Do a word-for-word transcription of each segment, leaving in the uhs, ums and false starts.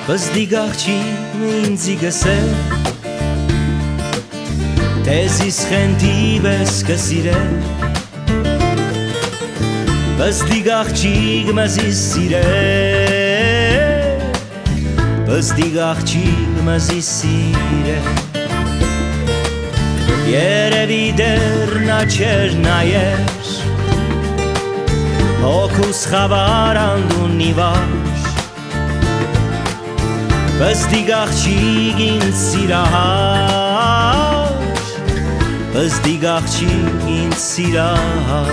Բզդիկ աղջիկ ինձի գսել Տեզիս խենթիվ ես կսիրել Բզդիկ աղջիկ մզիս սիրել Բզդիկ աղջիկ մզիս սիրել Երևի դեռ նա չեր նայեր Հոգուս խավար անդունի վար Բզդիկ աղջիկ ինձ սիրահար Բզդիկ աղջիկ ինձ սիրահար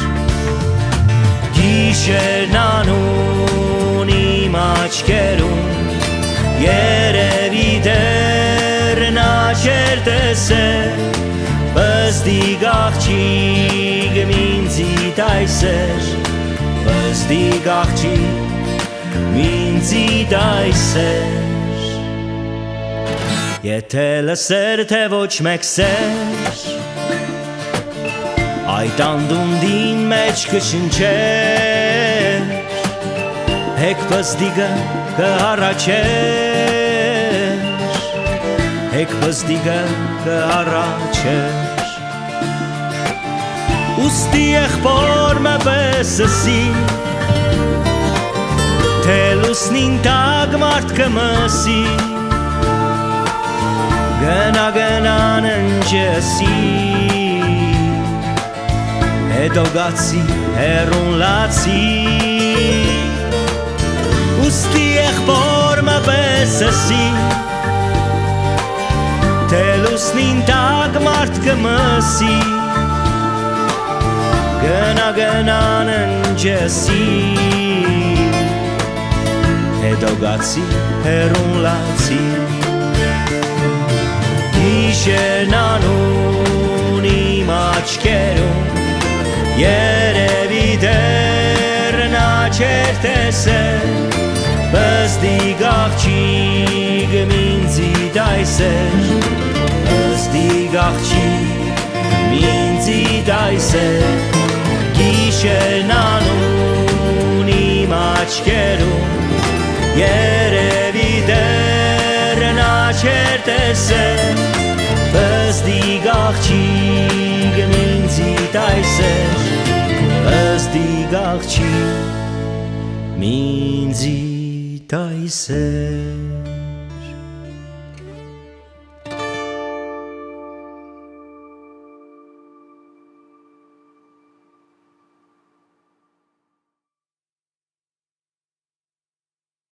Գիշերն անուն իմ աչքերում Երևի դեռ նա չեր տեսել Բզդիկ աղջիկ ինձի տայսեր Բզդիկ աղջիկ ինձի տայսեր Եթե լսեր թե ոչ մեկ սեր Այդ անդունդին մեջ կշնչեր Հեկ բզդիկը կհառաչեր Հեկ բզդիկը կհառաչեր Ուստի եղբոր մը բեսսի Թե լուսնին տակ մարդ կմսի Գնա գնան ընջեսի Հետո գացի հեռուն լացի Ուստի եղբոր մը բեսսի Թե լուսնին տակ մարդ կմսի Գնա գնան ընջեսի Հետո գացի հեռուն լացի Գիշերն անուն իմ աչքերում Երևի դեռ նա չեր տեսել Բզդիկ աղջիկ ինձի տայսեր Բզդիկ աղջիկ ինձի տայսեր Գիշերն անուն իմ աչքերում Երևի դեռ նա չեր տեսել Բզդիկ աղջիկ ինձի տայսեր Բզդիկ աղջիկ ինձի տայսեր